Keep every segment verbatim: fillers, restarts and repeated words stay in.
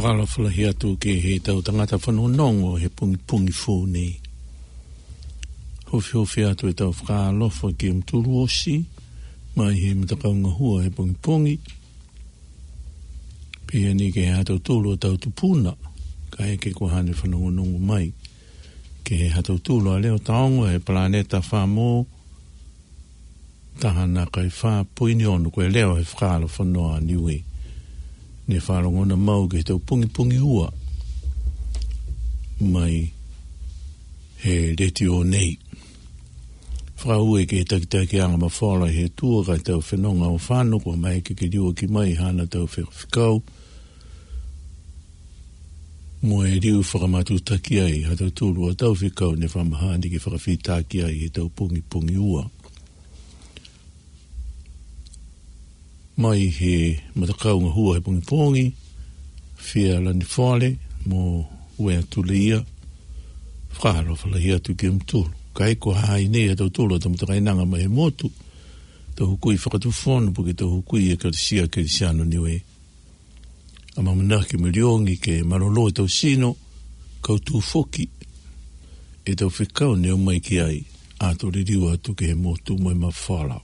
Whakala whalahi atu ke he tau tangata whanonongo he pungi pungi fō nei. Hofi hofi atu e tau whakalofa ke mturu osi, mai he mtakaunga hua he pungi pungi. Pia ni ke he atau tūlo tau tupuna, ka e ke kohane whanongonongo mai. Ke he atau tūlo a leo taongo he planeta whamo, tahana kai wha puini onu koe leo he whakalo whanoa niwe. Ne whalongona mau ke tau pungi pungi ua mai he reti o nei. Whaue ke takitaki anga mawhala he tua kai tau whenonga o whanoko mai ke ke riua ki mai hana tau whikau. Mo e riu whakamatu taki ai ha tau tūru a tau whikau ne whamahani ke whakawhitaki ai he tau pungi pungi ua. Mai he matakaunga hua he pungi pungi, whia lani whale, mo ue atu leia, whakaro whalahi atu ke mtulu. Ka eko hai nei atau tulu ata matakainanga mai he motu, tau hukui whakatu whono puke tau hukui e karisia karisiano niwe. Ama manaki miliongi ke marolo e tau sino, kau tu foki, e tau whikau neo mai ki ai, ato ririwa atu ke he motu mai mawhala.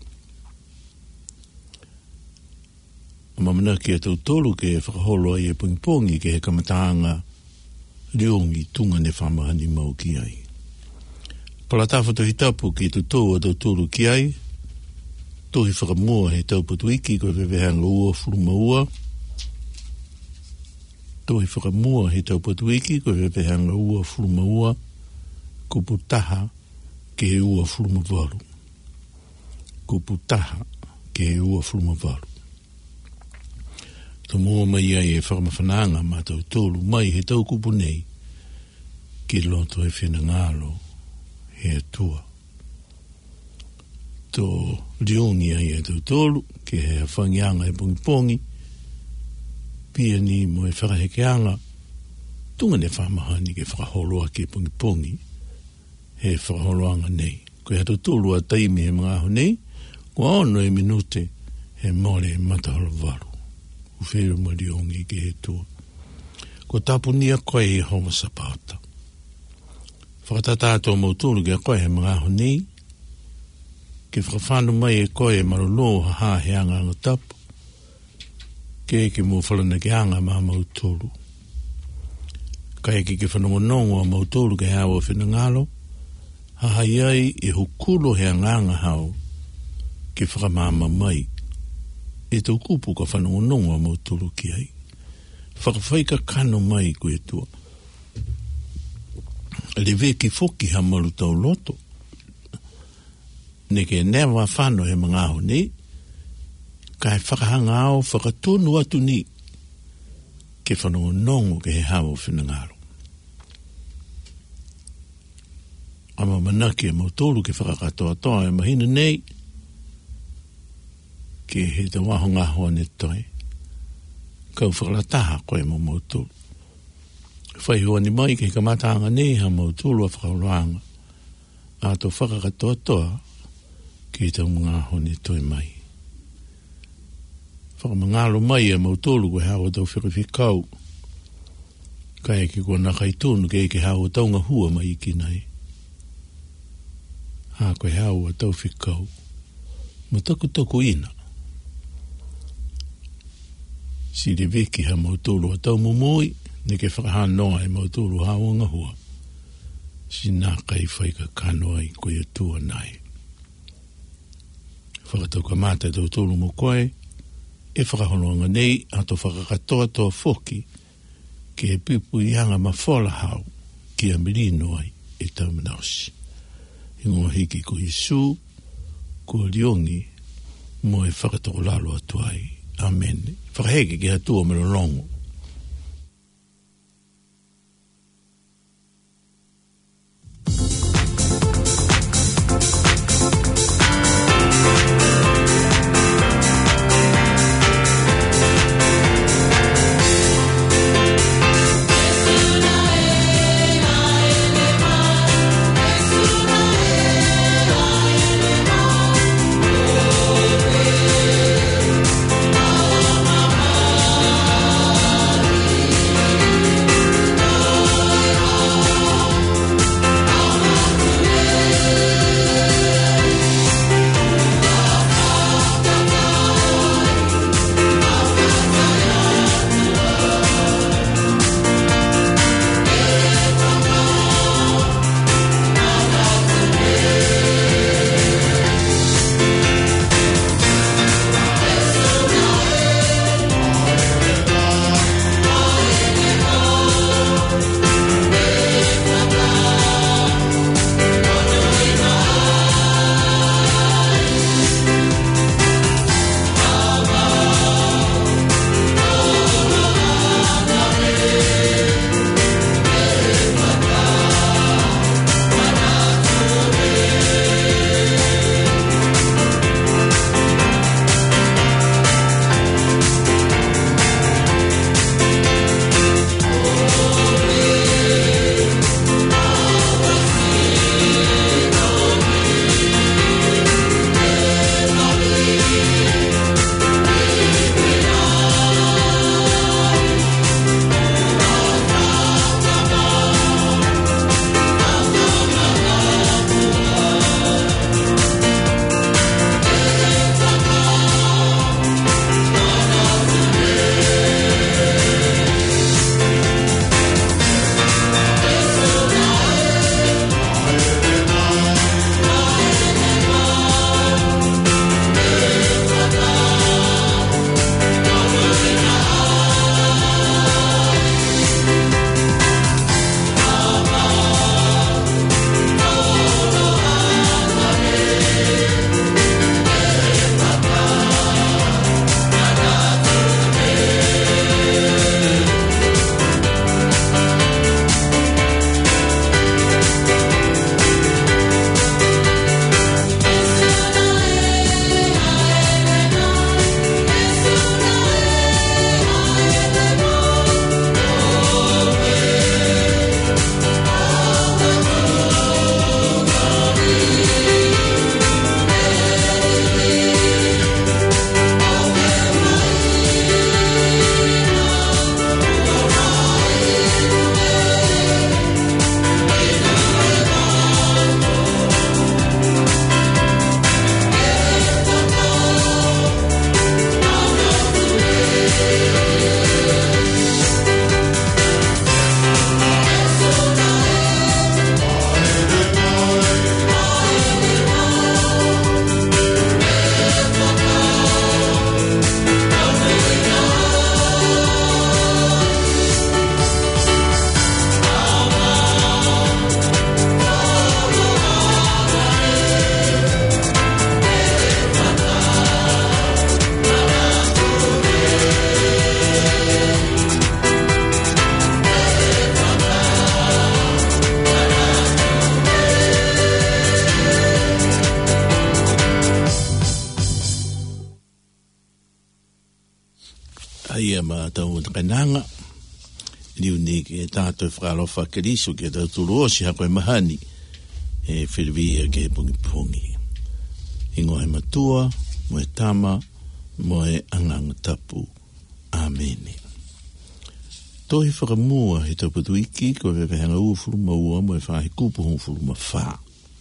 Mamana ki e tau tolu ke e whakaholo ai e pungipongi ke he kamataanga riongi tunga ne whamahani mau ki ai. Palatafa to hitapu ki tu tau a tau tolu ki ai, tohi whakamua he tau patuiki ko vevehanga ua furuma ua, tohi whakamua he tau patuiki ko vevehanga ua furuma ua, ko putaha ke he ua furuma varu. Ko putaha ke he ua furuma varu. To mua mai ai e whakamawhananga ma tau tolu mai he tau kupu nei ki loto e whina ngalo he atua. To riongi ai e tau tolu ke he whangianga e pongi pongi pia ni mo e whakahekeanga tunga ne whamahani ke whakaholoa ke pongi pongi he whakaholoanga nei. Ko he tau tolu a taimi he mga aho nei ko ono e minute he mole e mataholo varu. Ufere mariongi ke he tua. Ko tapunia koe he homa sapata. Whakatatato mautulu ke koe he mga aho nei. Ke whakawhanu mai e koe e marolo ha ha he anga anga tapu. Ke ke mo whalana ke anga ma mautulu. Ka eke ke whanongonongo a mautulu ke hawa whenangalo. Ha hai ai e hukulo he anga anga hao. Ke whakamama mai. E tau kupu ka whanongonongo a mautulu ki ai. Whakawhaika kano mai ko e tua. Le veki foki ha malu tau loto. Ne ke newa whano he mga aho ni. Ka he whakahanga ao whakatonu atu ni. Ke whanongonongo ke he hawa whinangaro. Ama manaki e mautulu ke whakakatoa toa e mahina nei. Ke he te wahonga hoa ne toi. Kau whakalataha koe mo mautulu. Whai hoa ni mai ke kamatanga nei ha mautulu a whakauranga. A to whakakatoa toa ke te mga hoa ne toi mai. Whakamangalo mai a mautulu koe hawa tau whikawhikau. Kai ke kua nakaitunu ke ke hawa taunga hua mai ki nei. Ha koe hawa tau whikau. Mataku taku ina. Si le veki ha mautulu a tau mumoi, ne ke whakahanoa e mautulu hawanga hua. Si nā kai whaika kanoa i koe atua nai. Whakatau ka mata tau tulu mo koe, e whakahonoanga nei, ato whakakatoa toa foki, ke e pipu i hanga mawhola hau, ki a mirino ai e tau manausi. Ingoa hiki ko Yesu, ko riongi, mo e whakatau lalo atu ai. Amen. Whakaheke ki hatua me longo. Oh, Aia ma tau takananga. Liu ni ke tātou whakalofa keriso ke tau turuosi hako e mahani. E whiriwia ke pungi pungi. Ingo he matua, mo e tama, mo e anganga tapu. Amene. Tohi whakamua he tau patuiki, ko e wehanga ufuru maua mo e whahe kupu hong furu ma wha.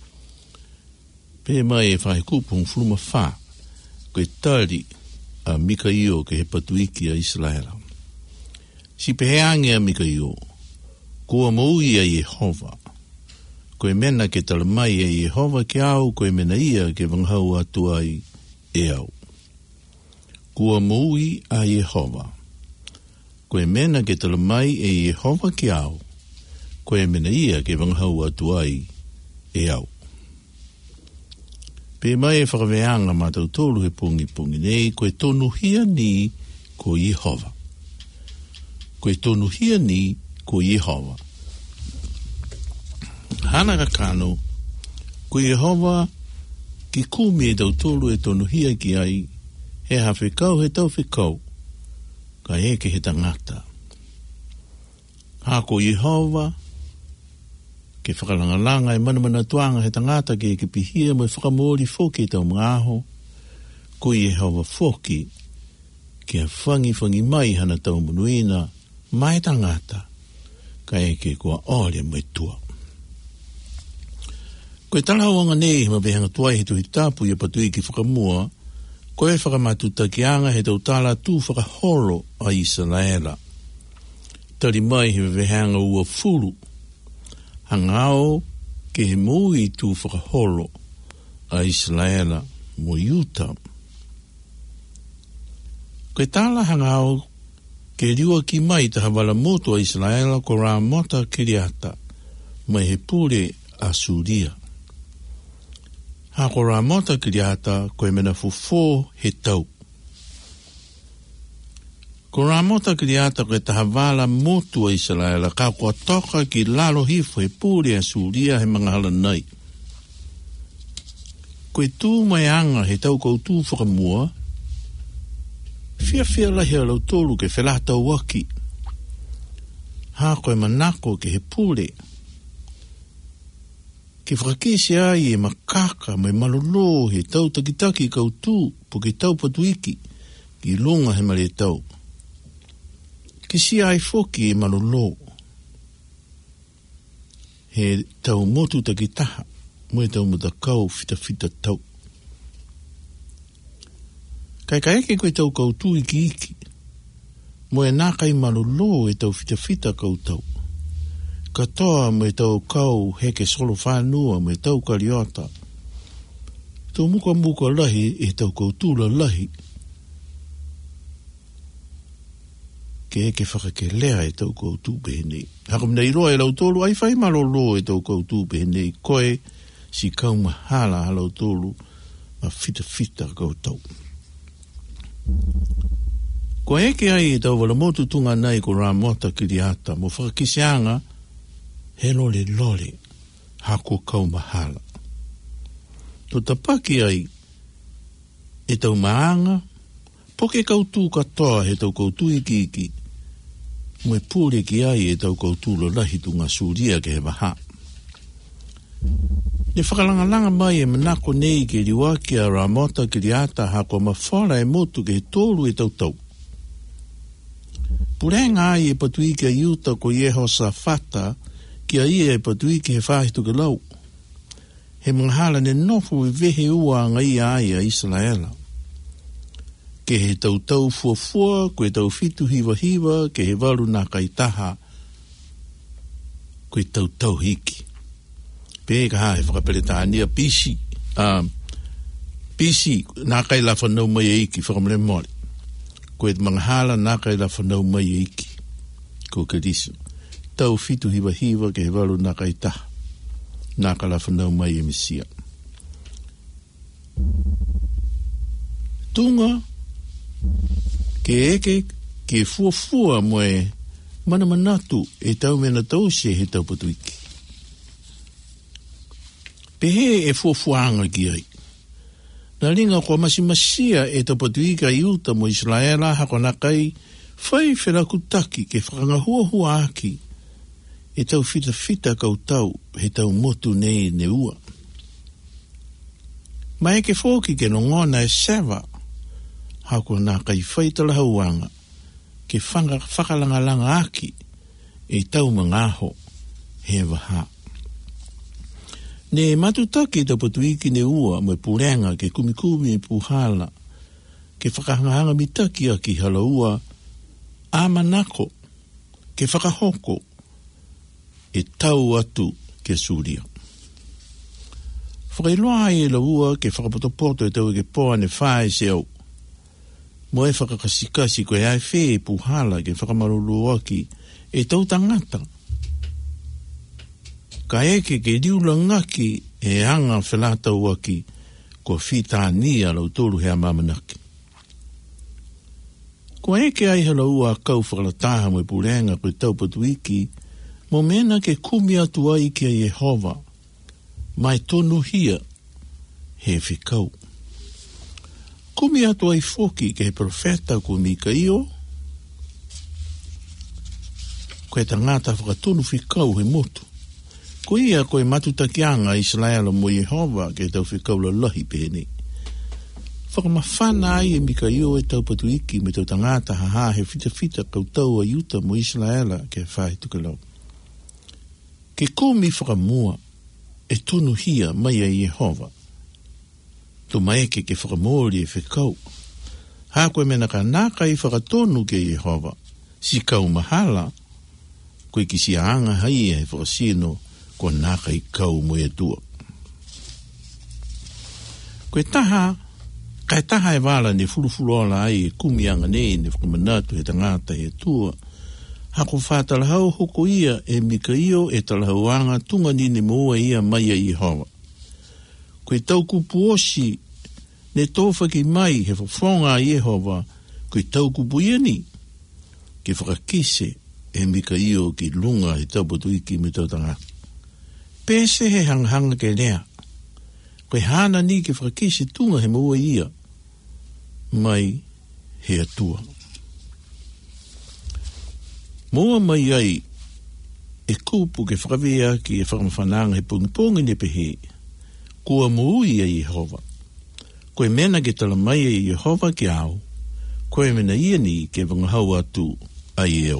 Pe mai e whahe kupu hong furu ma wha. Ko e tari a Mikaio ke he patuiki a Israela. Si peheange a Mikaio, kua maui a Yehova. Ko e mena ke talamai a Yehova ke au, ko e mena ia ke vanghau atu ai e au. Kua maui a Yehova. Ko e mena ke talamai a Yehova ke au, ko e mena ia ke vanghau atu ai e au. Pe mai e whakaweanga mātou tōlu he pungi pungi nei, ko e tonu hia ni ko Yehova. Ko e tonu hia ni ko Yehova. Hana ka kano, ko Yehova ki kumi e tau tōlu e tonu hia ki ai, he hawhekau he tau whekau, ka eke he tangata. Ha ko Yehova, ke whakalangalanga e manamana tuanga he tangata ke ke pihia mo e whakamori foki tau mga aho, ko Yehova foki ke a whangi whangi mai hana tau munuina mai tangata ka eke kua ore mo e tua. Ko e talawanga nei ma behanga tuai he tuhi tapu i a patui ki whakamua, ko e whakamatuta ki anga he tau tala tu whakahoro a Israela. Tari mai he behanga ua furu, hangao ke he mui tu whakahoro a Israela mo Utah. Ko e tala hangao ke riua ki mai ta hawala moto a Israela ko rā mota kiriata mai he pure a Suria. Ha ko rā mota kiriata ko e mena fufo he tau. Ko rā mota kiriata ko e taha wala motu a Israela ka kua toka ki lalo hifo he pūre a Suria he mga hala nei. Ko e tū mai anga he tau koutu whakamua, fia fia lahi a lau tolu ke whelata waki. Ha ko e manako ke he pūre. Ke whakakisi ai e makaka mai malolo he tau takitaki koutu po ke tau patuiki ki lunga he mare tau. Ki si ai foki e malolo. He tau motu takitaha, mo e tau mutakau fita fita tau. Kai kai eke koe tau koutu iki iki, mo e nākai malolo e tau fita fita koutou. Katoa mo e tau kau heke solo whanua mo e tau kariota. Tau muka muka lahi e tau koutu la lahi. Ke eke whakake lea e tau koutu behenei. Haka mna iroa e lau tolu, ai whai malolo e tau koutu behenei. Koe si kau mahala ha lau tolu ma fita fita koutou. Ko eke ai e tau wala motu tunga nei ko rā mota kiriata mo whakakisianga he lole lole hako kau mahala. To tapaki ai e tau maanga poke koutu katoa he tau koutu iki iki mo e pūre ki ai e tau koutu lo lahi tunga Suria ke he maha. Ne whakalangalanga mai e manako nei ke riwaki a rā mota kiriata hako mawhara e motu ke he tōru e tau tau. Purenga ai e patui ki a Utah ko Yehosafata ki a ia e patui ki he whahitu ke lau. He manghala ne nofu e vehe ua ngai ai a Israela. Ke he tau tau fua fua, ko e tau fitu hiwa hiwa, ke he waru nā kaitaha, ko e tau tau hiki. Pe ka hae whakaperetania pisi, um, pisi nā kai la whanau mai e iki, whakamare mori. Ko e manghala nā kai la whanau mai e iki, ko ke riso. Tau fitu hiwa hiwa, ke he waru nā kaitaha, nā kai la whanau mai e misia. Tunga, ke eke, ke fua fua mo e mana manatu e tau mena tau se he tau patuiki. Pehe e fua fuanga ki ai. Na ringa ko masi masia e tau patuika i uta mo Israela hako nakai Whai whira kutaki ke whakangahua hua aki e tau fita fita kautau he tau motu nei ne ua. Mai ke fōki ke no ngona e sewa hako nā kai whaitala hauanga ke whanga whakalanga langa aki e tau mangaho he waha. Ne matutaki tau patuiki ne ua mo purenga ke kumikumi e puhala ke whakahangahanga mitaki a ki hala ua a manako ke whakahoko e tau atu ke suria. Whakailoa e la ua ke whakapotopoto e tau e ke poa ne whae se au. Mo e whakakasikasi koe ai whee e puhala ke whakamarulu aki e tau tangata. Ka eke ke riula ngaki e anga whelata uaki ko whitānia lau tolu hea mamanaki. Ko eke ai hala ua kau whakalataha mo e purenga koe tau patuiki mo mena ke kumi atu ai ki a Yehova mai tonu hia he whikau. Kumi atu ai foki ke he profeta ko Mikaio koe tangata whakatonu whikau he motu. Ko ia koe matutakianga Israela mo Yehova ke tau whikau la lahi pēne. Whakamawhana ai e Mikaio e tau patuiki me tau tangata haha he fita fita kautau a yuta mo Israela ke whae tukalau. Ke komi whakamua e tonu hia mai a Yehova. Tu maeke ke whakamori e whikau. Ha koe mena ka naka i whakatonu ke Yehova. Si kau mahala koe ki si anga hai e whakasino ko naka i kau mo e tua. Koe taha, kai taha e wala ne furufuru ala ai e kumianga nei ne whakamanatu he tangata e tua. Hako whātalahau hoko ia e Mikaio e talahauanga tunga nini moa ia mai a Yehova. Koe tau kupu osi ne tofa ki mai he whawhonga a Yehova koe tau kupu iani ke whakakise e Mikaio ki lunga he tau patuiki me tau tangata. Pese he hanghanga ke lea. Koe hana ni ke whakakise tunga he moa ia mai he atua. Moa mai ai e kupu ke whakawea ki e whakamawhananga he pungipongi ne pehe. Kua moui a Yehova. Koe mena ke tala mai a Yehova ke au. Koe mena iani ke wangahau atu a eo.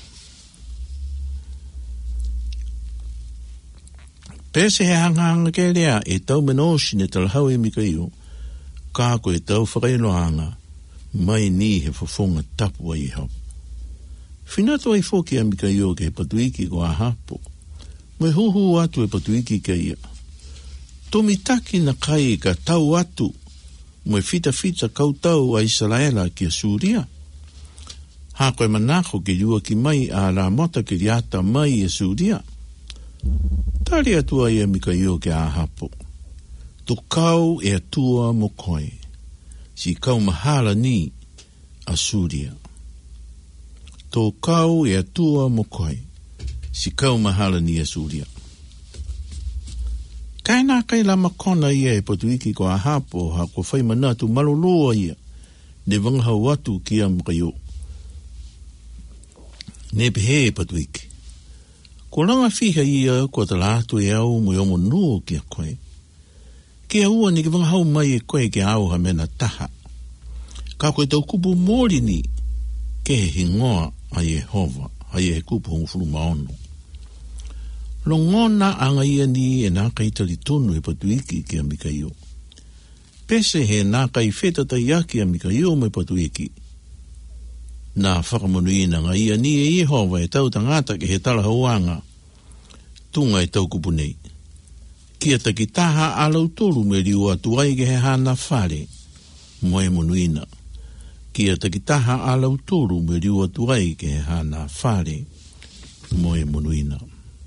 Pese he hanganga ke lea e tau menosi ne tala hau e Mikaio. Ka koe tau whakailoanga mai ni he whafonga tapu a Yehova. Whinato ai whoki a Mikaio ke he patuiki ko a hapo. Moe huhu atu e patuiki ke ia. Tomitaki na kai ka tau atu. Moe fita fita kautau a Israela ki a Suria. Ha koe manako ke yua ki mai a la mota ki riata mai a Suria. Tari atua i a Mikaio ke a hapo. To kau e atua mo koe. Si kau mahala ni a Suria. To kau e atua mo koe. Si kau mahala ni a Suria. Kaina kai la makona ia e patuiki ko a hapo ha ko whai manatu maloloa ia. Ne wangahau atu ki a Mikaio. Ne pehe e patuiki. Ko langa whiha ia ko talatu e au mo yomo nuo ki a koe. Ke a ua ni ke wangahau mai e koe ke au ha mena taha. Ka koe tau kupu mōri ni ke he hingoa a Yehova, a ye he kupu hongfuru maono. Lo ngona anga ia ni e naka i tali tonu e patuiki ki a Mikaio. Pese he naka i whetata iaki a Mikaio me patuiki. Nā whakamonuina nga ia ni e Yehova e tau tangata ke he tala hauanga. Tunga e tau kupu nei. Kia taki taha alau tolu me riu atu ai ke he hana whare. Moe monuina. Kia taki taha alau tolu me riu atu ai ke he hana whare. Moe monuina.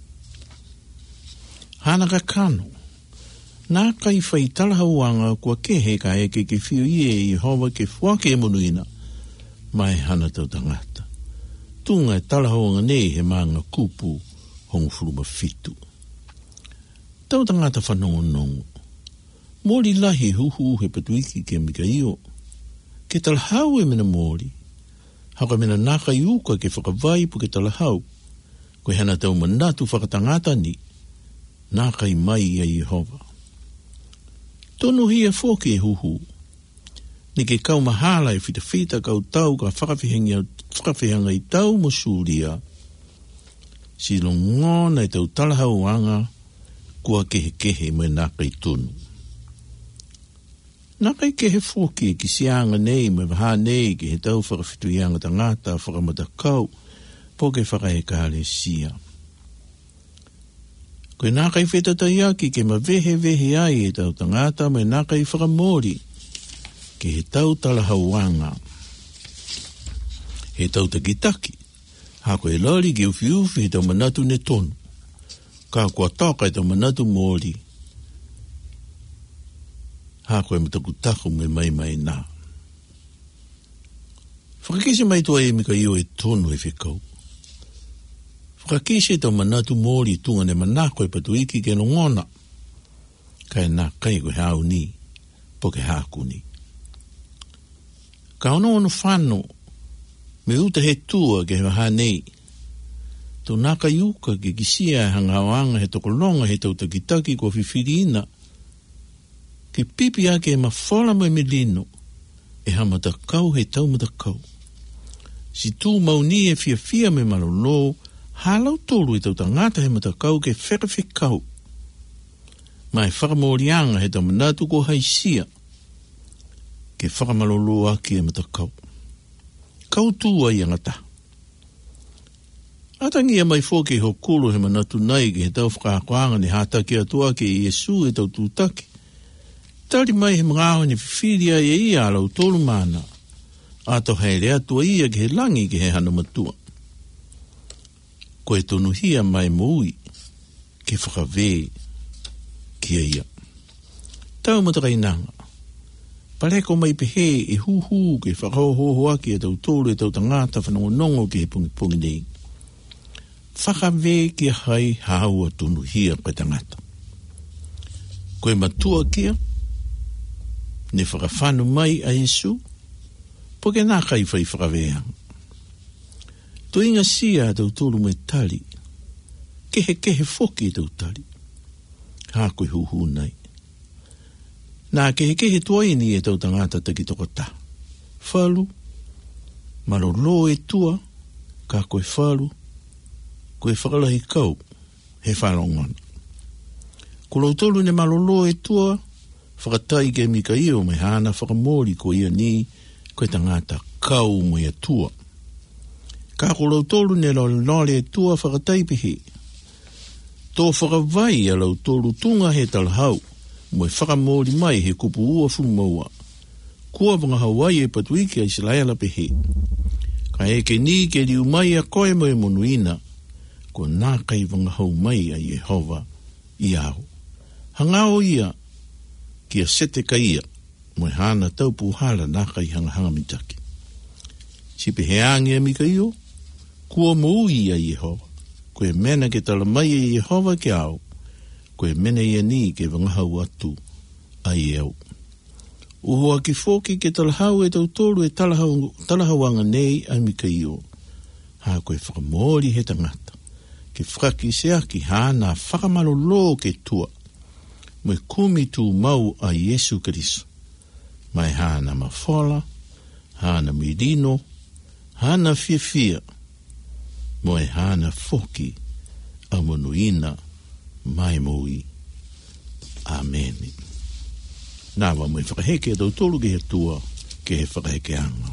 Hana ka kano. Nā kai whai tala hauanga kua kehe ka eke ke whiu ie e Yehova ke whake e monuina. Mai hana tau tangata. Tunga e tala hauanga nei he maanga kupu hongfuruma fitu. Tau tangata whanongo nongo. Mori lahi huhu he patuiki ke Mikaio. Ke tala hau e mena mori. Haka mena naka iuka ke whakawai po ke talahau. Koe hana tau manatu whakatangata ni. Naka i mai a Yehova. Tonu hia fōke e huhu. Ni ke kau mahala e whita whita kau tau ka whakawhihanga i tau mo sūria. Si longona i tau talahau anga kua kehe kehe mo e naka i tonu. Naka i kehe fōke ki sianga nei mo e waha nei ke he tau whakawhituianga tangata whakamatakau po ke whakahekale sia. Koe naka i whetatai aki ke ma vehe vehe ai e tau tangata mo e naka i whakamori ke he tau talahauanga. He tau takitaki, hako e lori ke ufi ufi he tau manatu ne tonu. Ka kua toka e tau manatu mori. Hako e matakutaku me mai mai nā. Whakakise mai tua e mika io e tonu e whikau. Whakakise e tau manatu mori tunga ne manako e patu iki ke longona. Ka e nā kai koe hau ni, po ke haku ni. Ka ono ono whano, me uta he tua ke he waha nei. Tau naka iuka ke kisia e hangawanga he tokolonga he tau takitaki kua whiwhirina. Ke pipi ake e mawhala mo e melino, e hamata kau he tau mata kau. Si tū mauni e fia fia me malolo, halau tolu e tau tangata he mata kau ke whekawhi kau. Mai whakamorianga he tau manatu ko haisia, ke whakamalolo aki e mata kau. Kau tua i angata. Atangi e mai fōke ho kulu he manatu nai ke he tau whakakoanga ni hātaki atua ke Iesu e tau tūtaki. Tari mai he mga aho ni whiwhiria e ia alau tolu mana. Ato hei rea tua ia ke he langi ke he hana matua. Ko e tonu hia mai moui ke whakawē ki ia. Tau matakainanga. Pareko mai pehe e huhu ke whakahohoa ki e tau tolu e tau tangata whanongonongo ke he pungi pungi nei. Whakawē ki hai haua tonu hia koe tangata. Koe matua kia, ne whakawhanu mai a Yesu, po ke nā kai whai whakawea. To inga sia tau tolu me tali, kehe kehe whoki tau tali. Hā koe huhu nei. Nā kehe kehe tuaini e tau tangata taki toko tā. Whalu, malolo e tua, ka koe whalu, koe whakalahi kau, he whalongana. Kulau tolu ne malolo e tua, whakatai ke mika io me hana whakamori ko ia ni, koe tangata kau mo ia tua. Ka kulau tolu ne lole e tua whakatai pehe. Tō whakawai a lau tolu tunga he talhau, mo e whakamori mai he kupu ua fumaua. Kua wanga Hawaii e patuiki a Israela pehe. Ka eke ni ke liu mai a koe mo e monuina, ko nā kai wanga hau mai a Yehova i au. Hangao ia, kia sete ka ia, mo e hana tau puhala nā kai hanga hanga mitaki. Si pehe ange a mika io, kua moui a Yehova, koe mena ke tala mai a Yehova ke au, koe mena ia ni ke wangahau atu a iau. Uhua ki fōki ke talahau e tau tolu e talahau, talahauanga nei a mika io, ha koe whakamori he tangata, ke whaki seaki hana whakamalolo ke tua, mo e kumi tu mau a Yesu Kristo. Mai hana mawhala, hana mirino, hana fia fia, mo e hana foki a monuina mai moui. Amen. Nā wa mo e whakaheke a tau tolu ke he tua ke he whakaheke anga.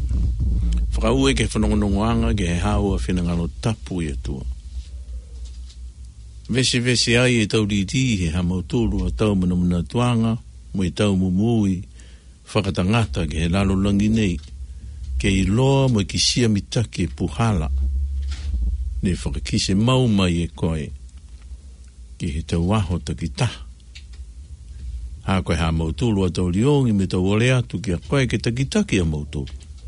Whakaue ke whanongonongoanga ke he haua whinangalo tapu i atua. Vese vese ai e tau riti he ha mautulu a tau manamuna tuanga, mo i tau mumui, whakatangata ke he lalo langi nei, ke i loa mo i kisia mitake puhala, ne whakakise mau mai e koe, ke he tau waho takita. Ha koe ha mautulu a tau liongi me tau ole atu ki a koe ke takitaki a mautulu.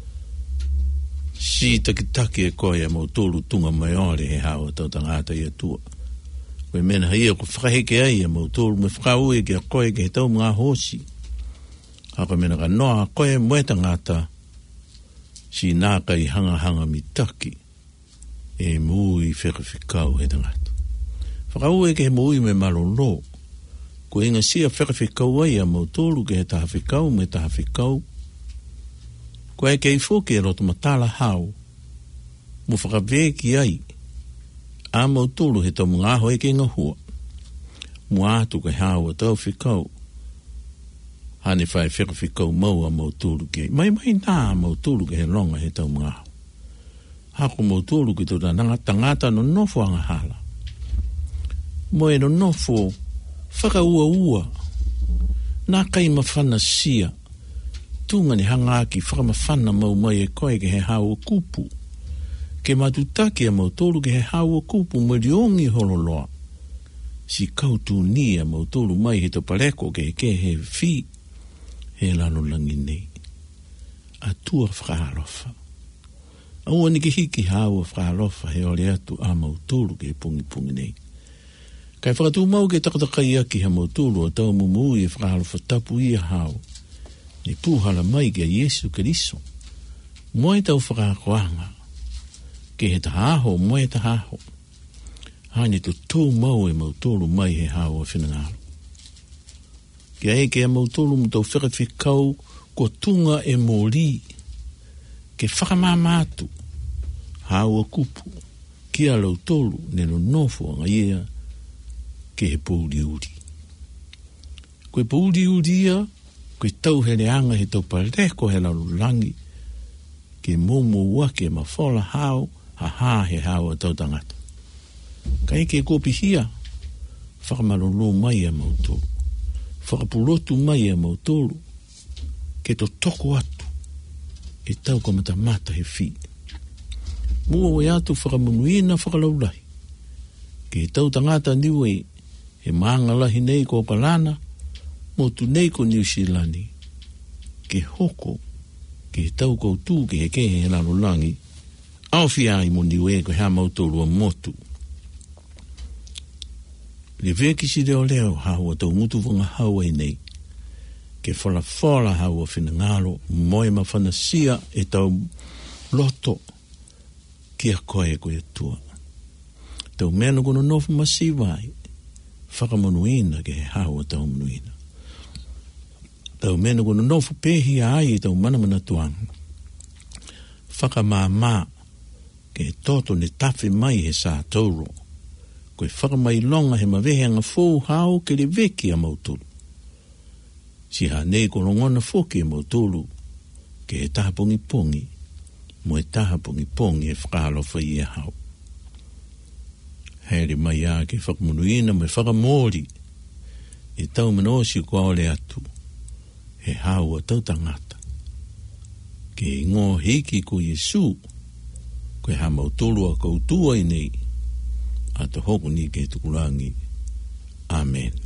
Si takitaki e koe a mautulu tunga mai ore he hao tau tangata i atua. Koe mena haia ko whakaheke ai a mautulu me whakaue ki a koe ke he tau mga hosi. Ha koe mena ka noa a koe moe tangata si nāka i hanga hanga mitaki e mui whekawhikau he tangata. Whakaue ke he mui me malolo. Ko inga sia whekawhikau ai a mautulu ke he taha whikau me taha whikau. Ko e kei fōke e roto matala hao. Mo whakaweki ai. A mautulu he tau mga aho e ke inga hua. Mo atu ke hao a tau whikau. Hane whai whekawhikau mau a mautulu ke. Mai mai nā mautulu ke he longa he tau mga aho. Hako mautulu ke tau nanga tangata no nofo anga hala. Mo e no nofo whaka ua ua, nā kai mawhana sia, tunga ni hangaki whaka mawhana mau mai e koe ke he hao kupu, ke matutaki a mautolu ke he hao kupu mo riongi hololoa, si kautu ni a mautolu mai he to pareko ke ke he fi, he lalo langi nei, a tua whakaharofa. Aua ni ke hiki hao whakaharofa he ole atu a mautolu ke pungi pungi nei. Kai whakatu mau ke takatakai aki ha mautulu a tau mumui e whakahalo whatapu i a hao. Ni pūhala mai ke a Yesu Keriso. Moe tau whakakoanga. Ke he tahaho, moe tahaho. Haini tu tō mau e mautulu mai he hao a whinangalo. Ke ai ke a mautulu mu tau whakawhikau ko tunga e mōri. Ke whakamamatu. Hao a kupu. Ki a lautolu ne no nofo anga ia. Ke he pōuri uri. Koe pōuri uria, koe tau hele anga he tau pareko he lalulangi, ke momo wake ma whola hao, ha ha he hao a tau tangata. Ka eke kopi hia, whakamalolo mai a mautolu, whakapulotu mai a mautolu, ke to toko atu, e tau kamata mata he whi. Mua o atu whakamunuina whakalaulahi, ke tau tangata niwe, he maanga lahi nei ko kalana, mo tu nei ko New Zealandi, ke hoko, ke tau koutu ke he kehe he lalulangi, au fia i mo niwe ko hea mautolu a motu. Le veki si leo leo hao a tau mutu wanga hawa i nei, ke whala whala hawa whina ngalo, moe ma whanasia e tau loto, ki a koe koe tua. Tau mena kono nofu masiwai, whakamonuina ke he hao a tau manuina. Tau mena kono nofu pehi ai tau manamana tuanga. Whakamāmā ke he toto ne tafi mai he sā tauro. Koe whakamai longa he mawehe anga fōu hao ke le veki a mautulu. Si ha nei kono ngona foki a mautulu ke he taha pongi pongi, mo he taha pongi pongi e whakalofa i e hao. Heri mai a ke whakamunuina me whakamori e tau manosi kua ole atu he hao a tau tangata ke ngō hiki ko Yesu koe ha mautolu a koutua i nei a te hoko ni ke tukurangi. Amen.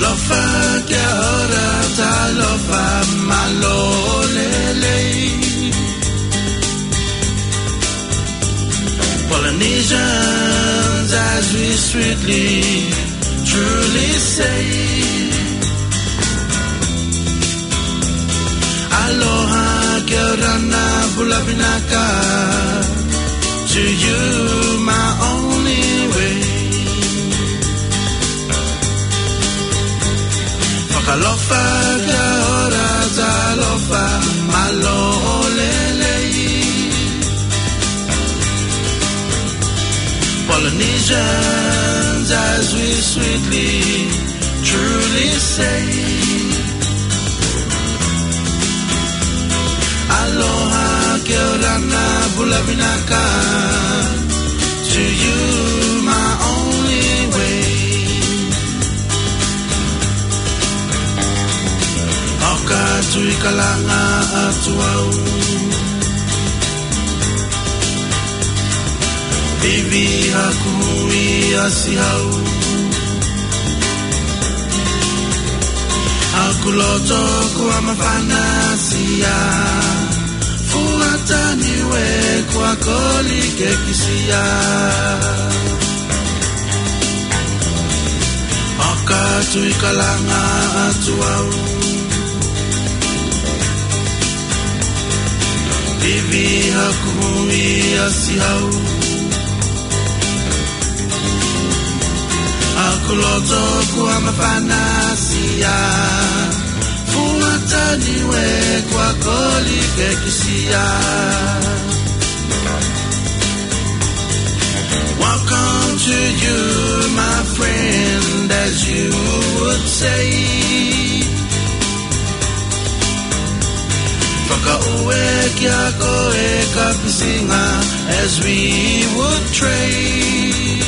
Whakalofa kia ora talofa malolele. Polynesians, as we sweetly, truly say, aloha kia ora na bulapinaka, to you my only way. Whakalofa kia ora talofa malolele. Polynesians, as we sweetly, truly say, aloha kia ora na bulapinaka, to you my only way. Oka tui kalanga atuau, Bibi hakui asihau, hakuloto kwa mafanasia, fuata niwe kwa koli kekisia. Akatu ikalanga atuau, Bibi hakui asihau, Akuloto kwa mafanasia, fuata niwe kwa koli kekisia. Welcome to you, my friend, as you would say. Whakaue kia koe kapisinga, as we would trade.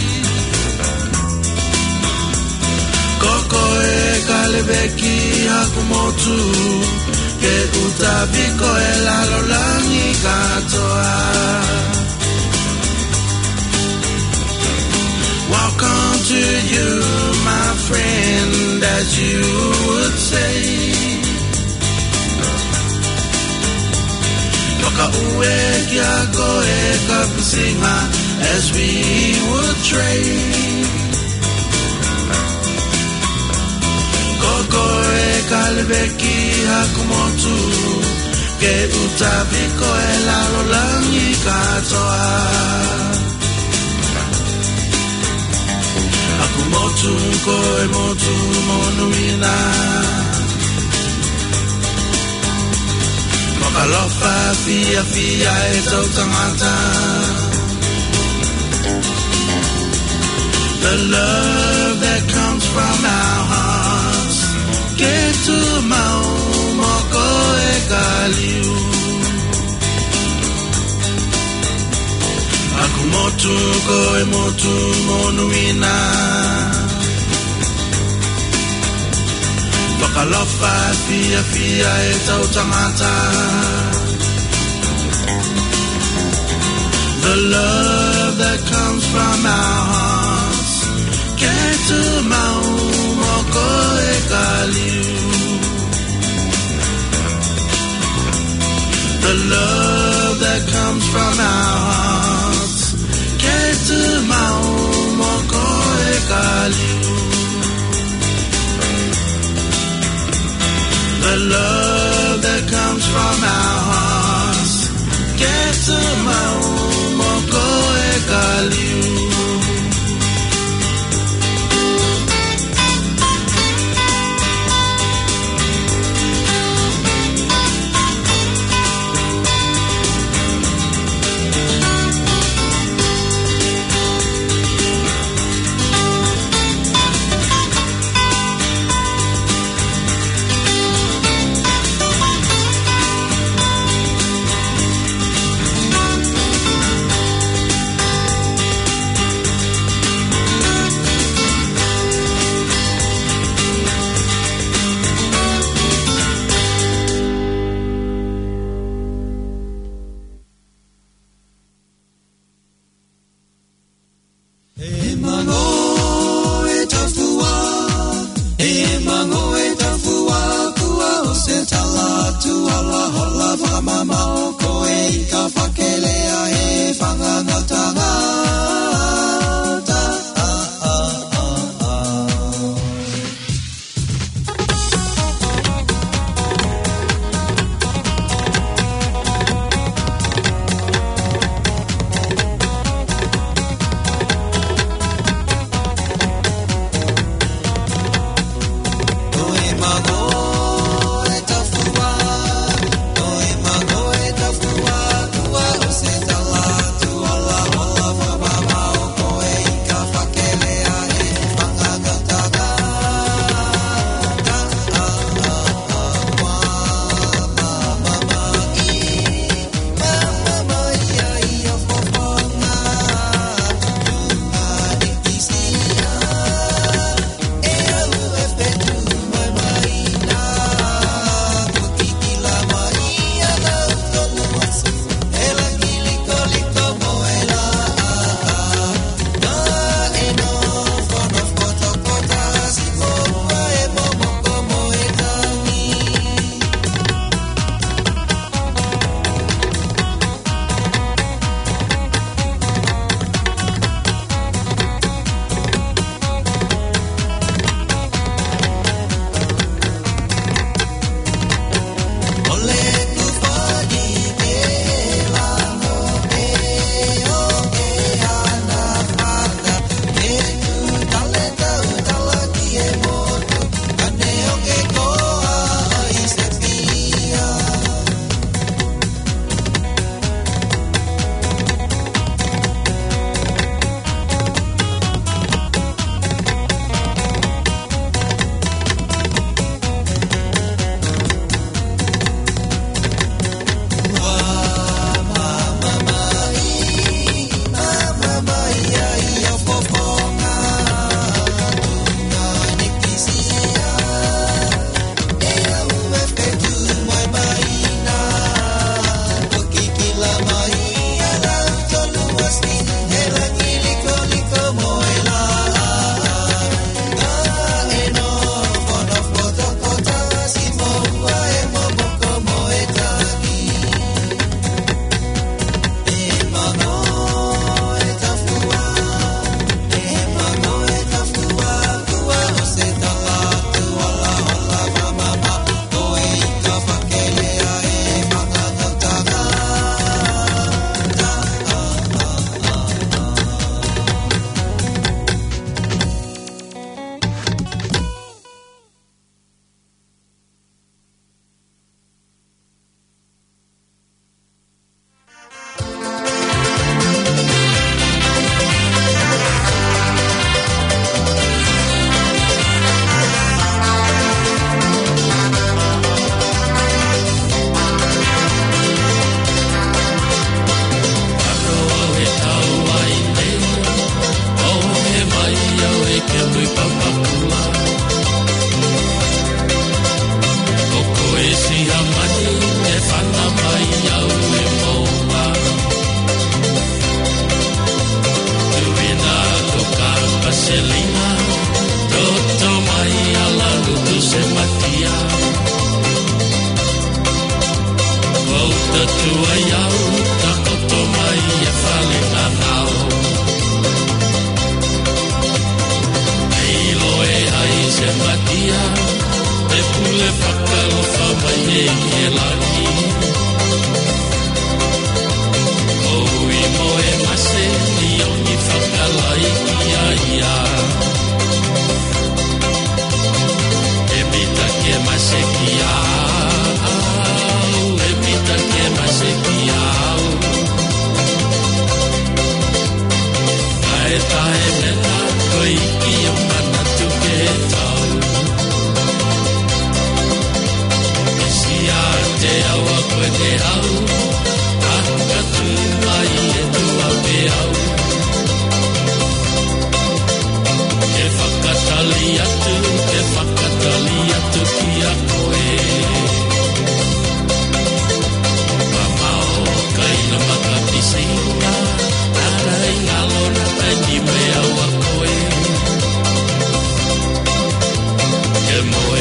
Kokoe kalebeki hakumotu, ke utabiko e lalolangi katoa. Welcome to you, my friend, as you would say. Whakaue kia koe kapisinga, as we would trade. Kokoe kalebeki hakumotu, ke utabiko e lalolangi katoa. Hakumotu koe motu monuina, Whakalofa fia fia e tau tangata. The love that comes from our hearts, get to mau moko e kaliu. Aku motu koe motu monuina, Whakalofa fia fia e tau tangata. The love that comes from our hearts, get to mau moko e kaliu. The love that comes from our hearts, get to mau moko e kaliu. The love that comes from our hearts, get to mau moko e kaliu. mango e tafua kua o se tala tu ala hola whamama o koe I ka whakelea e whangangatanga ta a a a a Moe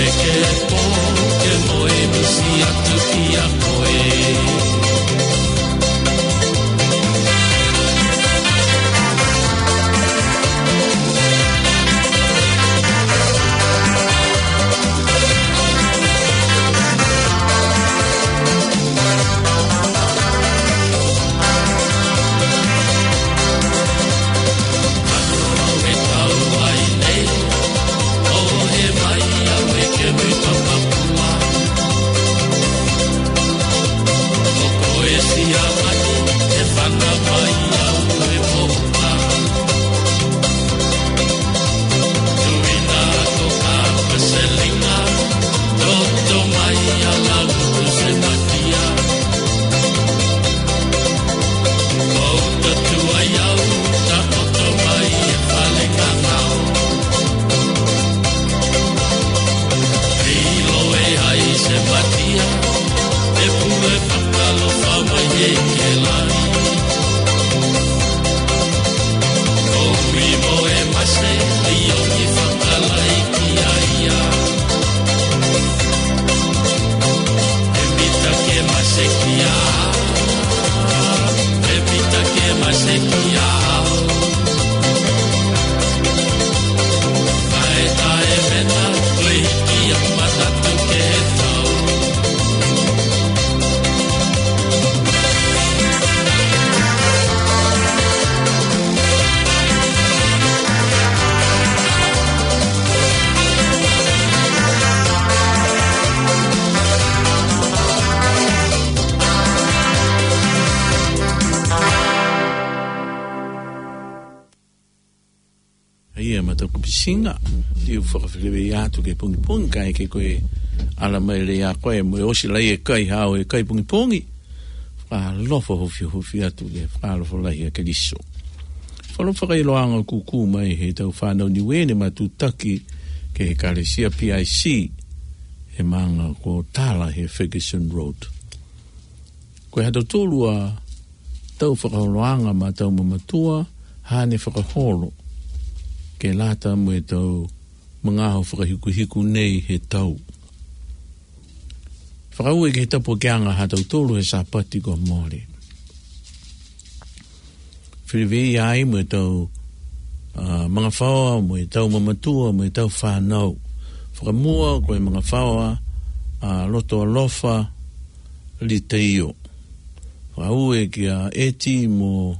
singa ti u whakawhirewe i atu ke pungi pungi kai ke koe ala mai le a koe mo e osi lai e kai hao e kai pungi pungi wha lofo hofi hofi atu le wha lofo lai a ke liso wha lofo kai loanga kuku mai he tau whanau ni wene ma tu taki ke he kalesia P I C he manga ko tala he Ferguson Road koe hato tolua tau whakaholoanga ma tau mamatua hane whakaholo ke lata mo e tau mangaho whakahiku-hiku nei he tau. Whakaue ke he tapo kianga ha tau tolu he sapati ko mōre. Whiriwei ai mo e tau uh, mga whaoa, mo e tau mamatua, mo e tau whanau. Whakamua ko e mga whaoa, uh, loto alofa, li te io. Whakaue ki a eti mo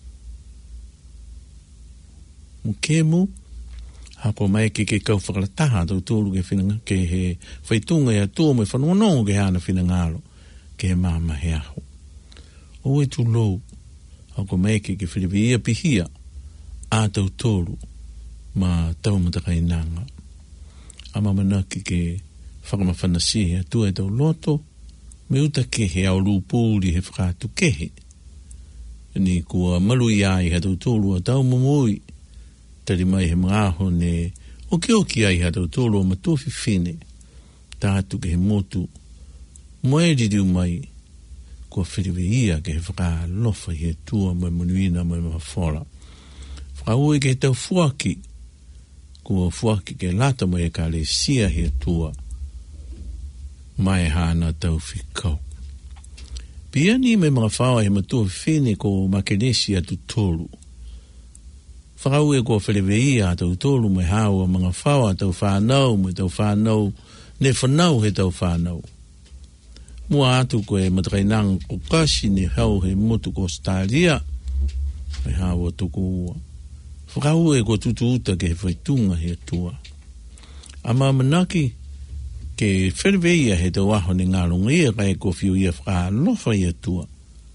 mo kemu, hako mai ke ke kau whakarataha tau tōru ke whinanga, ke he whaitunga ia tō mai whanongonongo ke hana whinangalo, ke he māma he aho. O e tu lou, hako mai ke ke whiriwi ia pihia, a tau tōru, ma tau matakai nanga. A mamanaki ke whakamawhanasi he atua e tau loto, me uta ke he au lūpūri he whakatu kehe. Ni kua malu iai he tau tōru a tau mamui, tari mai he mga aho ne o ke oki ai hatau tolo o matofi whine tātu ke he motu moe ridiu mai kua whiriwe ia ke he whaka lofa he tua mai manuina mai mawhora whakaue ke he tau fuaki kua fuaki ke lata mai e ka le sia he tua mai hana tau whikau pia ni mai mga whawa he matofi whine ko makenesi atu tolu whakau e kua wherewei a tau tolu mai hao a mga whaua tau whanau mai tau whanau ne whanau he tau whanau. Mua atu koe matakainang ko kasi ne hau he motu ko Australia mai hao a tuku ua. Whakau e kua tutu uta ke he whaitunga he tua. A mamanaki ke wherewei a he tau aho ne ngalunga ia kai ko whiu ia whakalofa ia tua.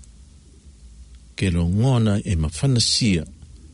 Ke lo ngona e mawhanasia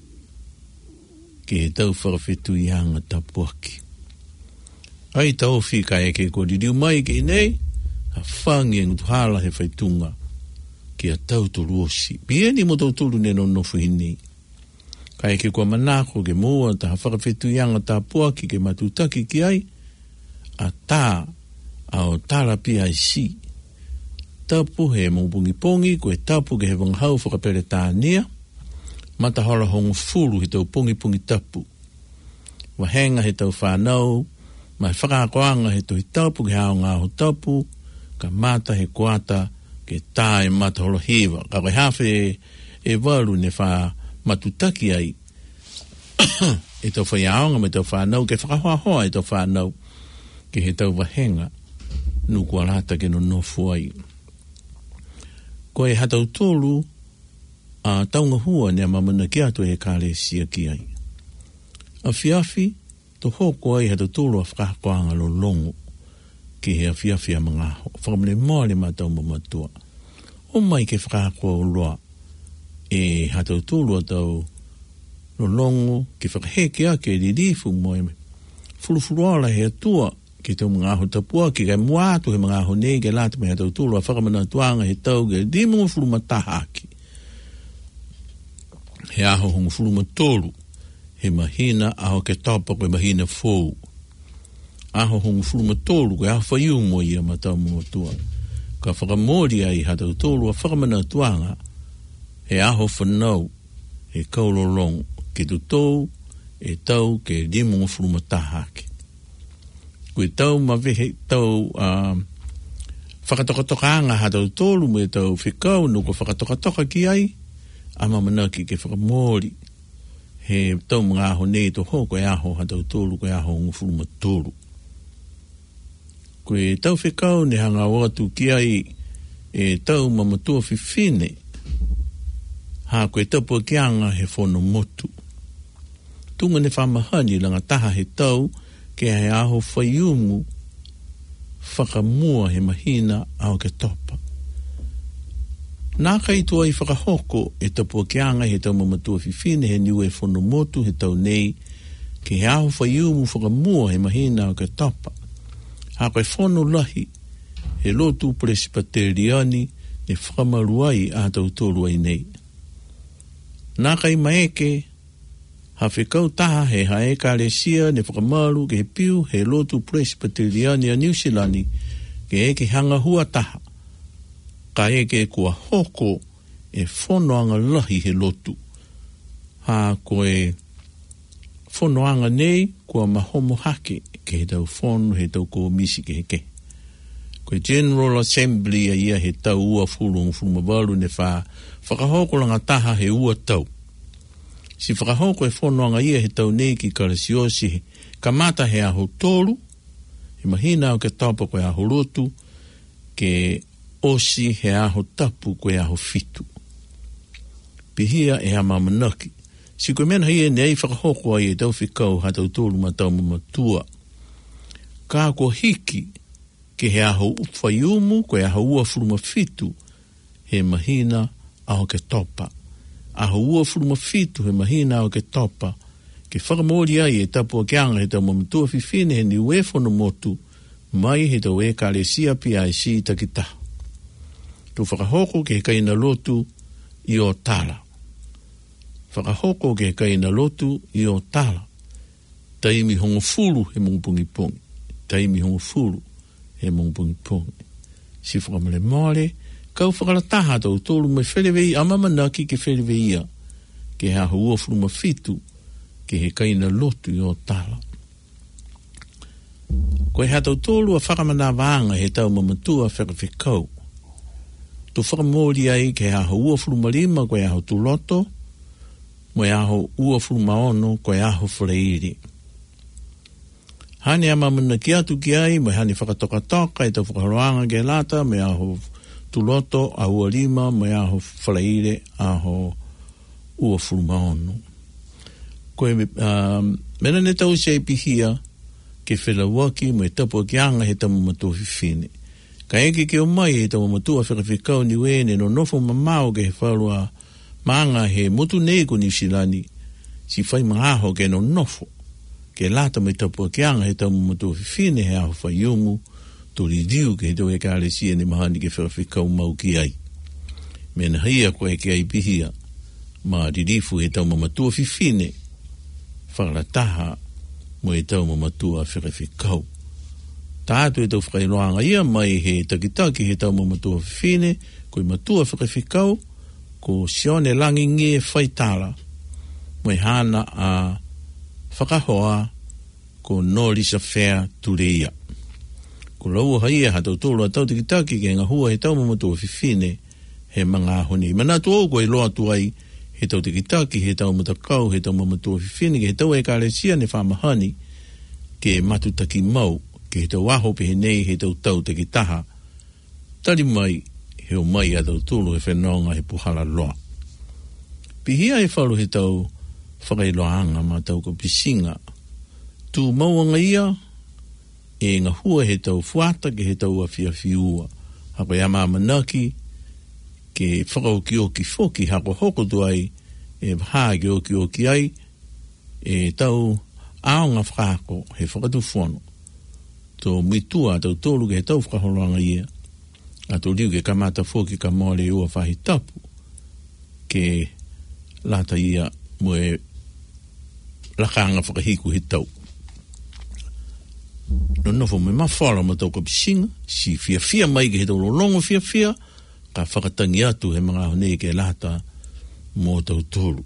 ke tau whakawhetu i hanga tapuaki. Ai tau whika e ke ko diriu mai ke nei, a whangi e ngutuhala he whaitunga ki a tau tolu osi. Pieni mo tau tolu ne no nofu hini. Ka e ke kua manako ke mua ta whakawhetu i hanga tapuaki ke matutaki ki ai, a tā ao tala P I C. Tapu he mōpungi pongi ko e tapu ke he wanghau whakapere tānia, mata hola hongo furu he tau pungi pungi tapu. Wahenga he tau whanau, mai whakakoanga he tau tapu ke hao ngā ho tapu, ka mata he kuata ke tā e mata hola hiwa. Ka koe hawhi e, e waru ne wha matutaki ai. E tau whaiaonga me tau whanau, ke whakahoahoa e tau whanau, ke he tau wahenga, nukua rata ke no nofu ai. Koe hatau tolu, a uh, taunga hua ne mamana ki atu e kāle sia ki ai. A fiafi, to hoko ai hata tolo a whakakoanga lo longo ki he a fiafi a mga ho. Whakamane moa le matau mamatua. O mai ke whakakoa o loa e hata tolo a tau lo longo ki whakaheke a ke ririfu moe me. Fulufuruala he atua ki tau mga ho tapua ki kai muatu he mga ho nei ke lata me hata tolo a whakamana tuanga he tau ke di mga fulu matahaki. He aho hongu furuma tolu, he mahina aho ke tapa koe mahina fōu. Aho hongu furuma tolu, koe aho whaiu mo ia matau mua tua. Ka whakamori ai hatau tolu a whakamana tuanga, he aho whanau, he kaulolong, ke tu tau, e tau ke rimunga furuma tahake. Koe tau mawehe tau um, whakatokatokanga hatau tolu, me tau whikau, nuko whakatokatoka ki ai, a mamanaki ke whakamori he tau mga aho nei to ho koe aho hatau tolu koe aho ngufuruma tolu. Koe tau whekau ne hanga watu ki ai e tau mamatua whiwhine ha koe tapu ki anga he whono motu. Tunga ne whamahani langa taha he tau ke he aho whaiungu whakamua he mahina ao ke topa. Nā kai tua i whakahoko e tapua ki anga he tau mamatua whiwhine he niue whono motu he tau nei Ke he aho whaiumu whakamua he mahina o ke tapa. Ha koe whono lahi, he lotu Presbyteriani ne whakamaruai a tau tōru ai nei. Nā kai maeke, ha whekau taha he hae kāresia ne whakamaru ke he piu he lotu Presbyteriani a New Zealand ke eke hanga hua taha. Ka eke kua hoko e whonoanga lahi he lotu. Ha koe whonoanga nei kua mahomo hake ke he tau whono he tau ko misi ke he ke. Koe General Assembly a ia he tau ua fulu ngufulu mabalu ne wha whakahoko langa taha he ua tau. Si whakahoko e whonoanga ia he tau nei ki karasiosi ka mata he aho tōru, he mahina o ke taupa koe aho rotu, ke osi he aho tapu koe aho fitu. Pihia e ha mamanaki. Si koe mena hia nei whakahoko ai e tau whikau ha tau tōru ma tau mamatua. Ka ko hiki ke he aho upwaiumu koe aho ua furuma fitu he mahina aho ke topa. Aho ua furuma fitu he mahina aho ke topa. Ke whakamori ai e tapua ke anga he tau mamatua fifine he ni uefono motu mai he tau e kare sia pi ai si takitaha. Tu whakahoko ke he kaina lotu i o tala. Whakahoko ke he kaina lotu i o tala. Taimi hongo furu he mungpungi pungi. Taimi hongo furu he mungpungi pungi. Si whakamale mole, kau whakarataha tau tōru me wherewei amamanaki ke wherewei ia. Ke he aho ua furu mafitu ke he kaina lotu i o tala. Koe he tau tōru a whakamana vanga he tau mamatua whakawhikau. Tu whakamori ai ke he aho ua furu marima koe aho tuloto, mo e aho ua furu maono koe aho whareiri. Hane ama mana ki atu ki ai, mo hane whakatoka-toka e tau whakaroanga ke lata, mo e aho tuloto, a ua lima, mo e aho whareire, aho ua furu maono. Koe um, mena ne tau se pihia ke whelawaki, mo e tapua ki anga he tamu matua whiwhine. Ka eke ke o mai he tamu matua whakawhikau ni wene no nofo mamao ke he wharua maanga he motu nei ko New Zealand, si whai mangaho ke no nofo. Ke lata me tapua ke anga he tamu matua whiwhine he aho whaiungu, to ridiu ke he tau e kāre sia ni mahani ke whakawhikau mau ki ai. Mena hia koe ke ai pihia, ma ririfu he tamu matua whiwhine, whakarataha mo e tau mamatua whakawhikau. Tātu e tau whakailoanga ia mai he takitaki he tau mamatua whiwhine, koe matua whakawhikau, ko sione langi nge whaitala, mo e hana a whakahoa ko Norisa Fair Tureia. Ko laua haia ha tau tōru a tau tikitaki ke ngā hua he tau mamatua whiwhine he mga honi. Manatu o koe loa tu ai he tau tikitaki, he tau matakau, he tau mamatua whiwhine, ke he tau e kāresia ne whamahani ke matutaki mau, ke he tau aho pe he nei he tau tau tikitaha. Tari mai he o mai a tau tōru he whenonga he puhala loa. Pihia e wharu he tau whakailoanga ma tau ko pisinga. Tu mauanga ia e ngā hua he tau fuata ke he tau a whiawhiua. Hako ia maa manaki ke whakauki oki foki hako hoko tu ai e whaa ke oki oki ai e tau aonga whakako he whakatu whono. Tō mitua tau tōru ke he tau whakaholoanga ia. A tō riu ke kamata foki ka mōre ua whahi tapu ke lata ia mo e lakanga whakahiku he tau. No nofo me mawhara ma tau ka pisinga, si fia fia mai ke he tau lolongo fia fia, ka whakatangi atu he mga honei ke lata mō tau tōru.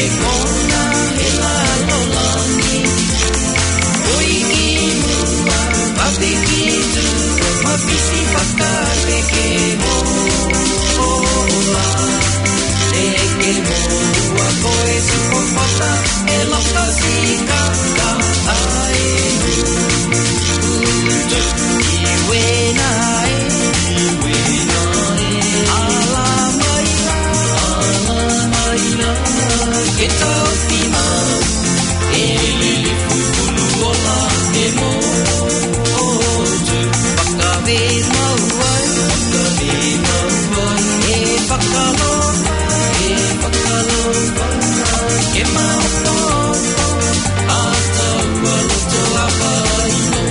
kona e la lolani. Oi ki mua, papi ki tu, ma pisi whakare ke mola. E ke moa koe suko pata, e loka si kaka ai. Utu i wena e, i wena e, ala mai la, ala mai la. Ke tau tima, e lili pupulu ola e motu. Whakawe mauai, whakawe mauai, e whakalofa, e whakalofa. Ke maopo, a taua loto a whaino.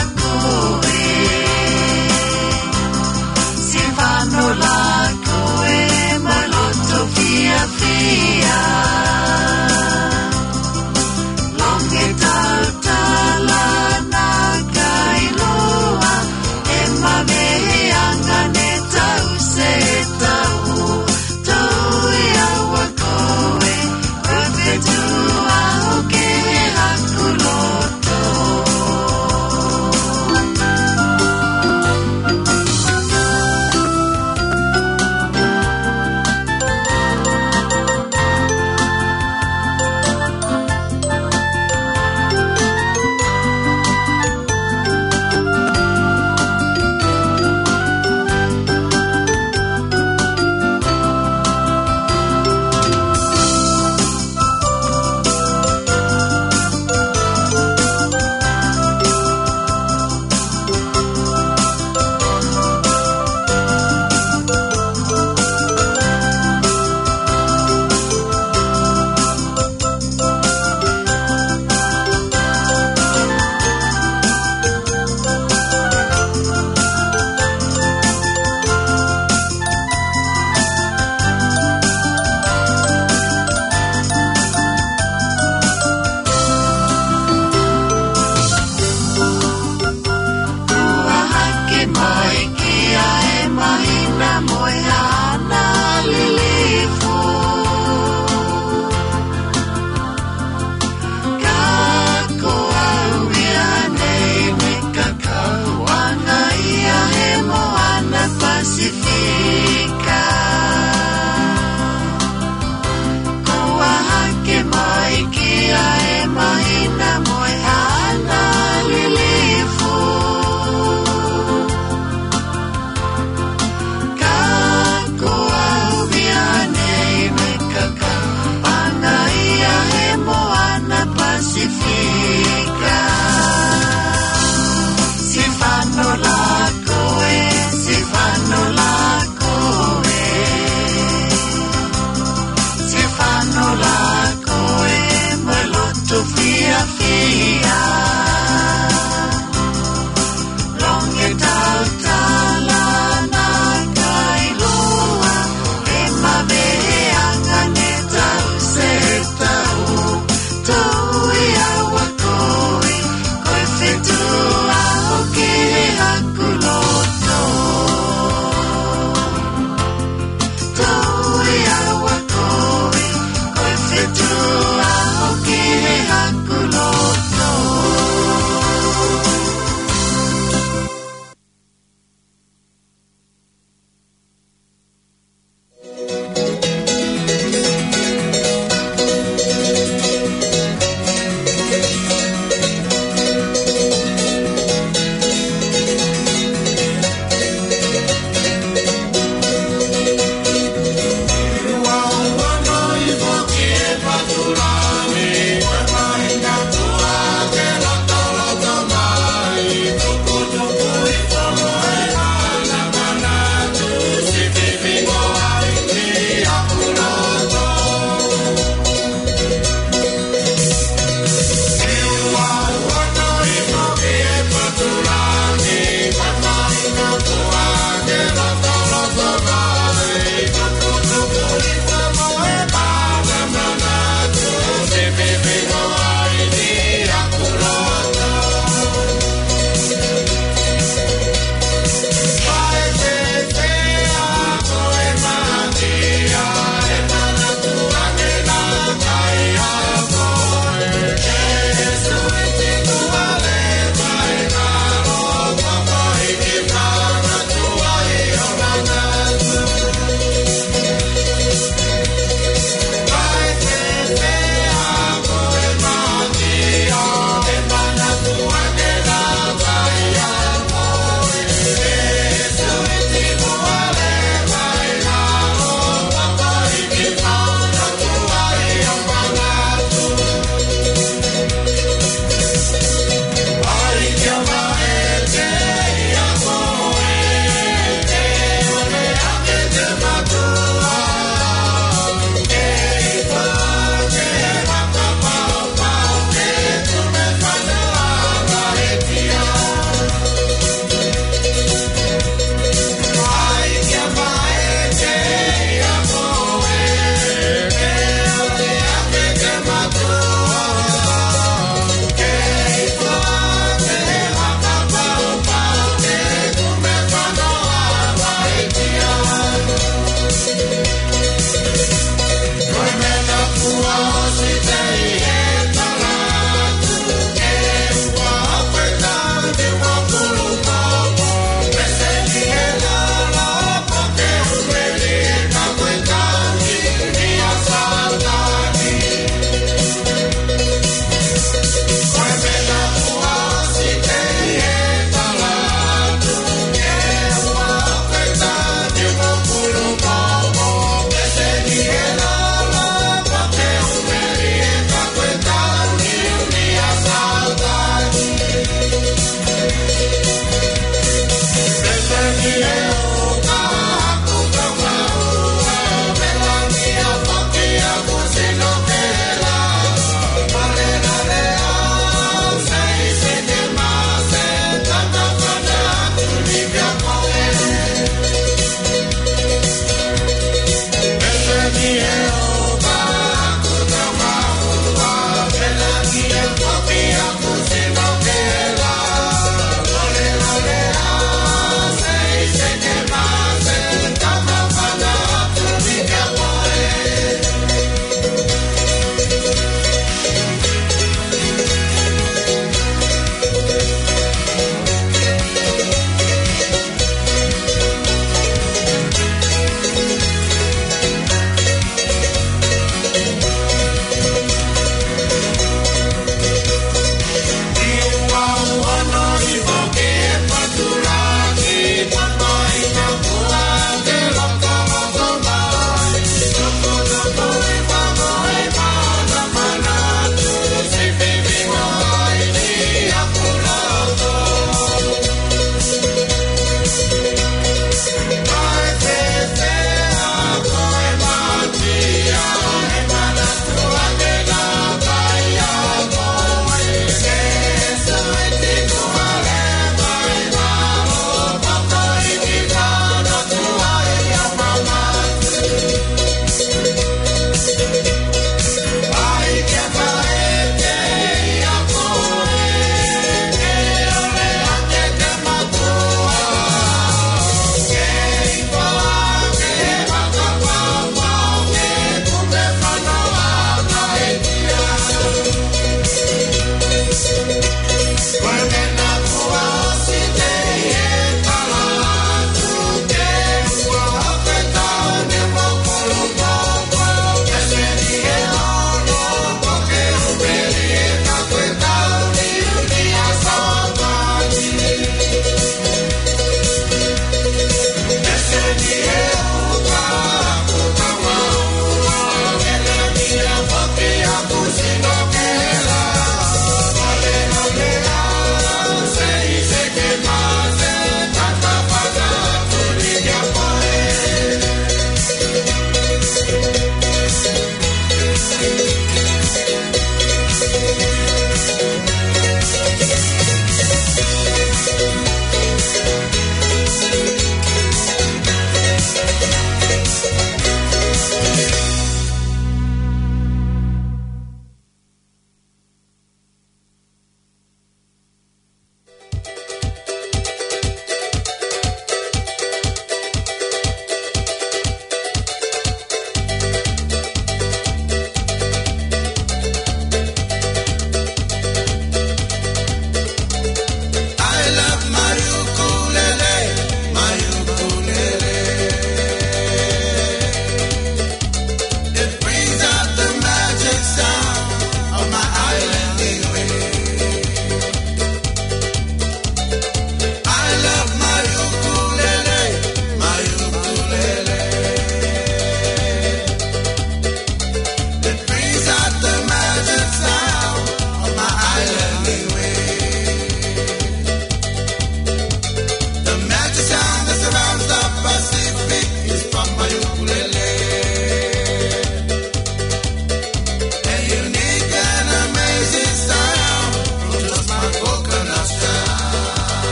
Laku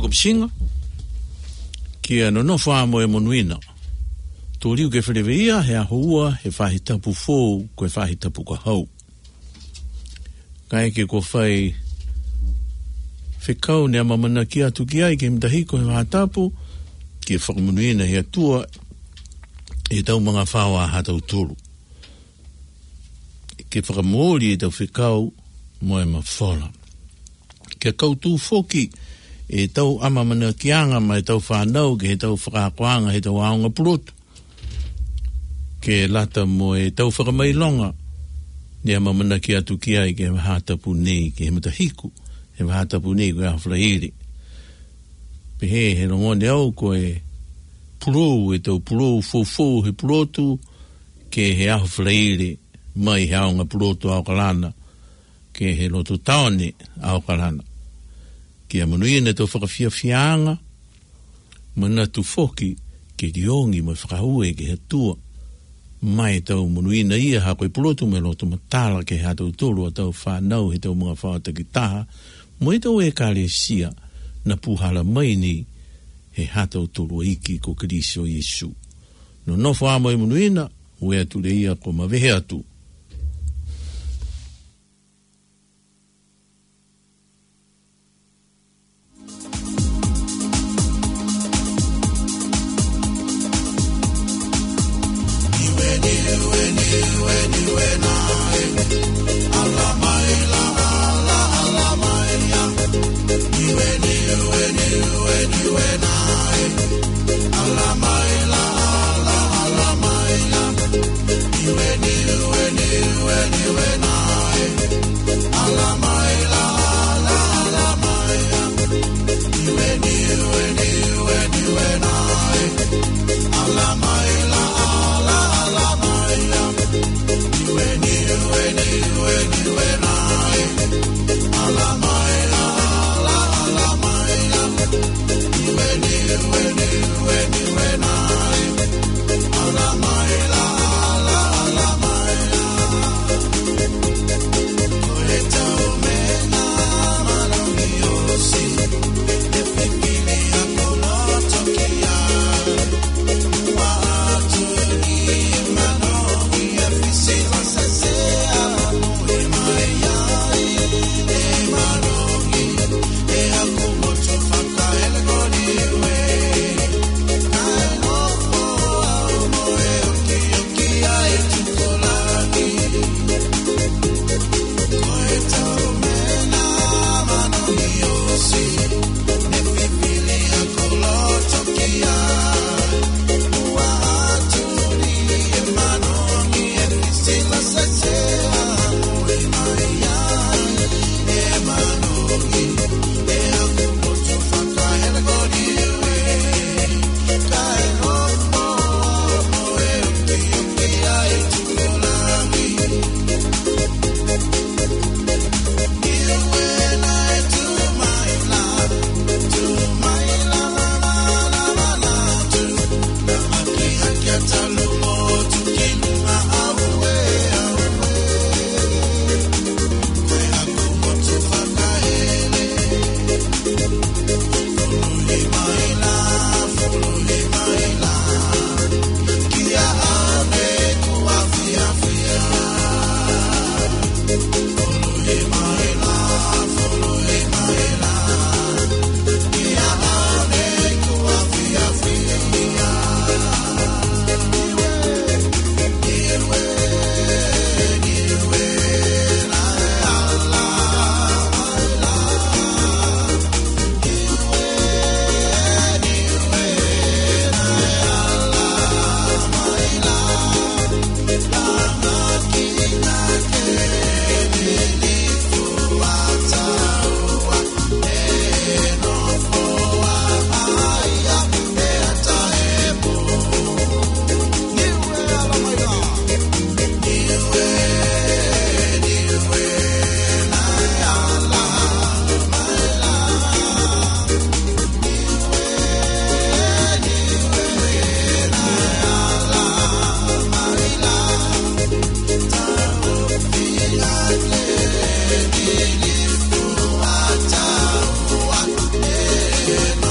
toko psinga. Kia no no wha mo e monuina. Tō riu ke wherewea he ahua he whahitapu fōu koe whahitapu ka hau. Kai ke ko whai whikau nea mamana ki atu ki ai ke mtahiko he whahitapu ki e whakamunuina he atua e tau mga whawa hatau tūru. Ke whakamori e tau whikau mo e mawhola. Ke kautū whoki e tau amamana ki anga mai tau whanau ke he tau whakakoanga he tau aonga purotu. Ke lata mo e tau whakamailonga ni a mamana ki atu ki ai ke hatapu nei ke he matahiku he hatapu nei ko e hawhalairi pe he he rongone au ko e puro e tau puro fōfō he purotu ke he hawhalairi mai he aonga purotu au kalana ke he loto taone au kalana ki a manuia tau whakawhia whianga mana tu whoki ke diongi mo whakahue ke he tua mai tau munuina ia ha koe pulotu me loto matala ke ha tau tolu a tau whanau he tau mga whaata ki taha mo e tau e kare sia na puhala mai ni he ha tau tolu iki ko Kristo Yesu. No no wha mo e munuina ue atu le ia ko mawehe atu. Yeah.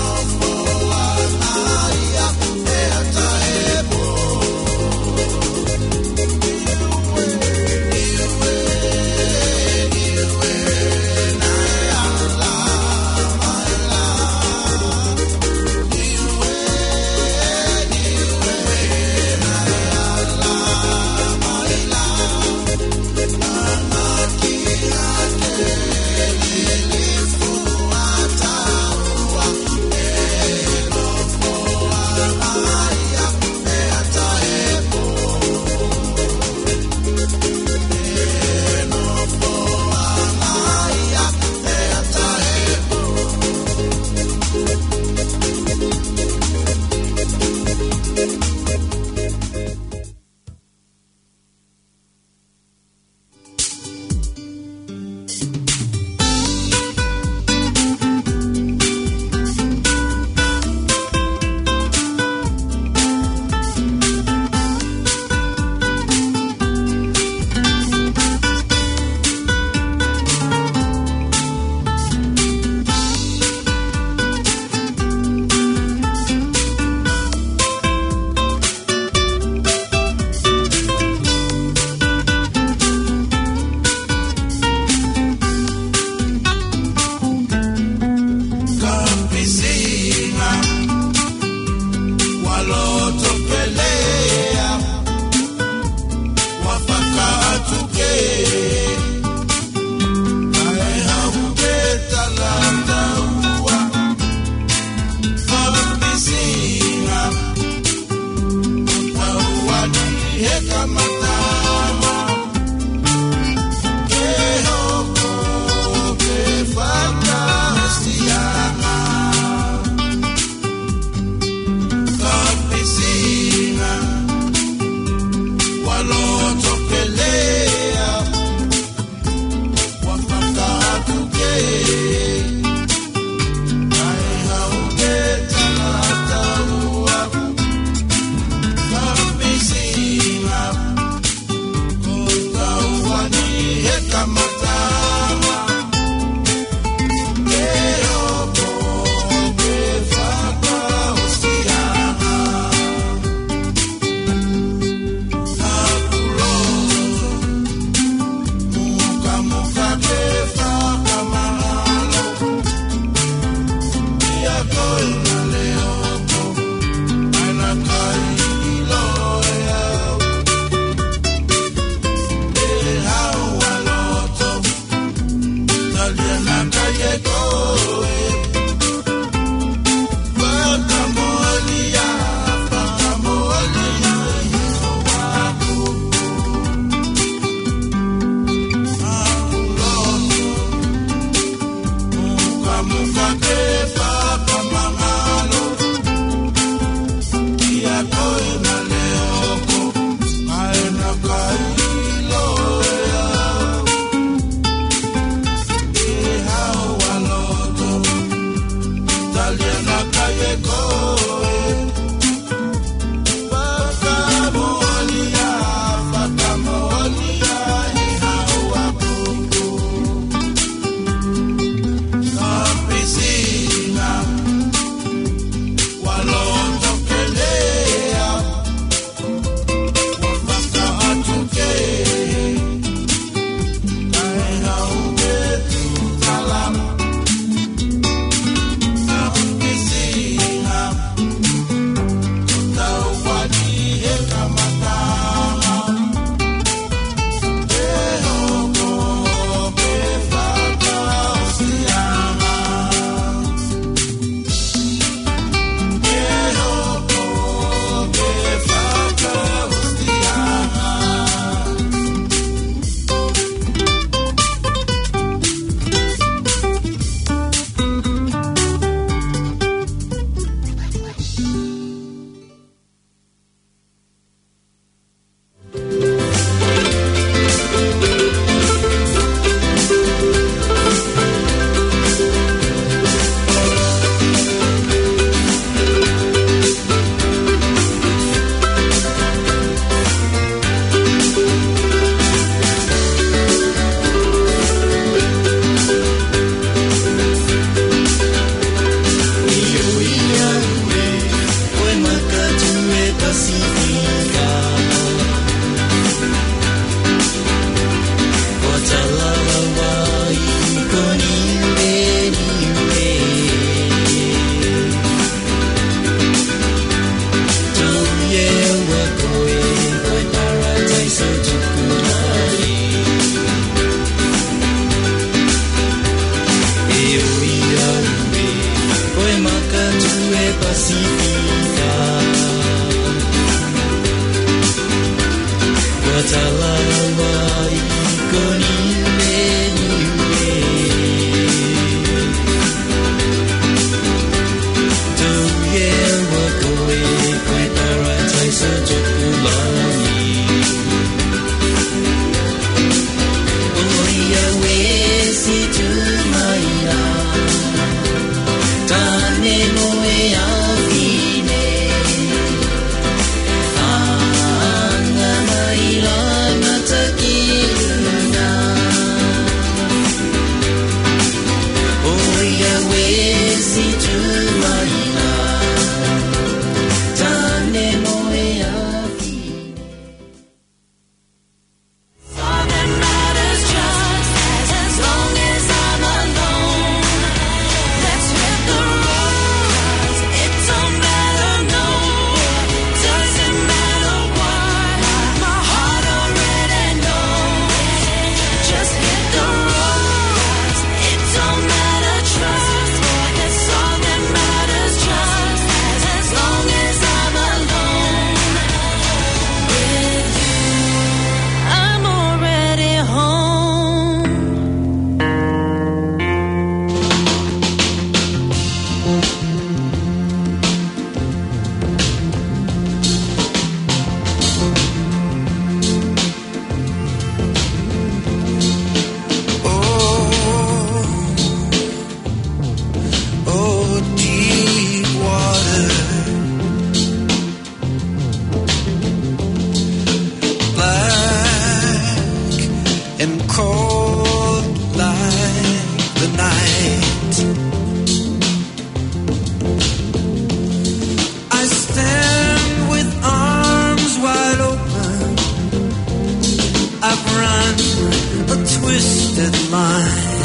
dotted line.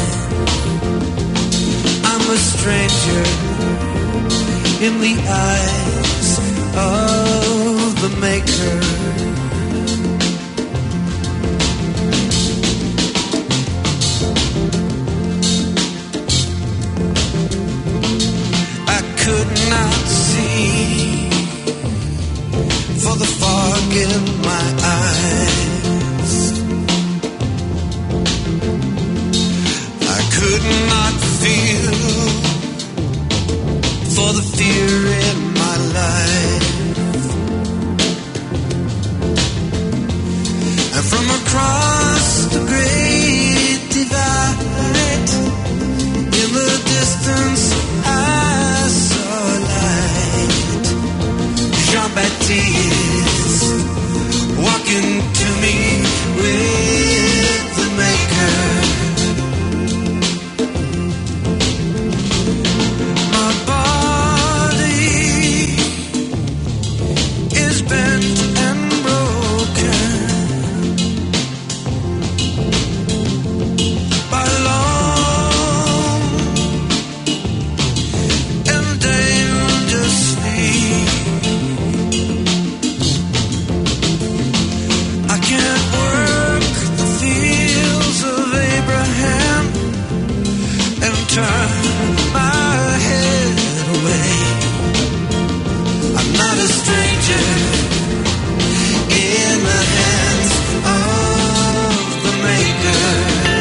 I'm a stranger in the eyes of the Maker. I could not see for the fog in my eyes. I could not feel for the fear in my life. And from across the great divide, in the distance I saw light. Jean-Baptiste walking to me with the Maker. My body is bent and broken by long and dangerous sleep. I can't work the fields of Abraham and turn my head away. I'm not a stranger in the hands of the Maker.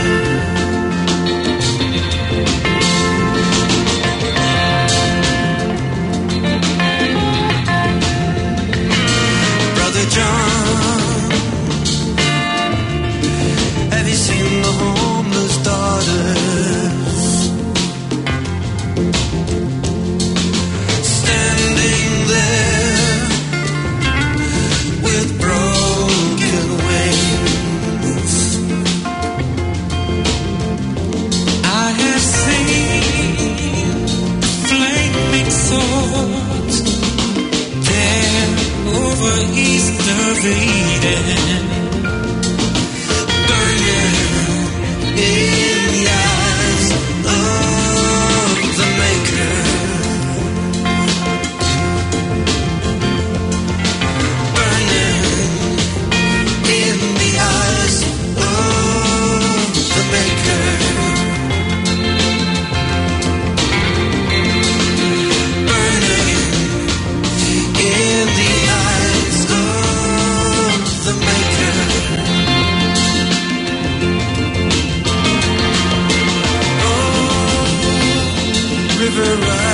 Brother John, have you seen the homeless daughters standing there with broken wings? I have seen flaming swords there over east of Eden, burning in the eyes of the Maker. Burning in the eyes of the Maker. Burning in the eyes of the Maker. Oh, river run.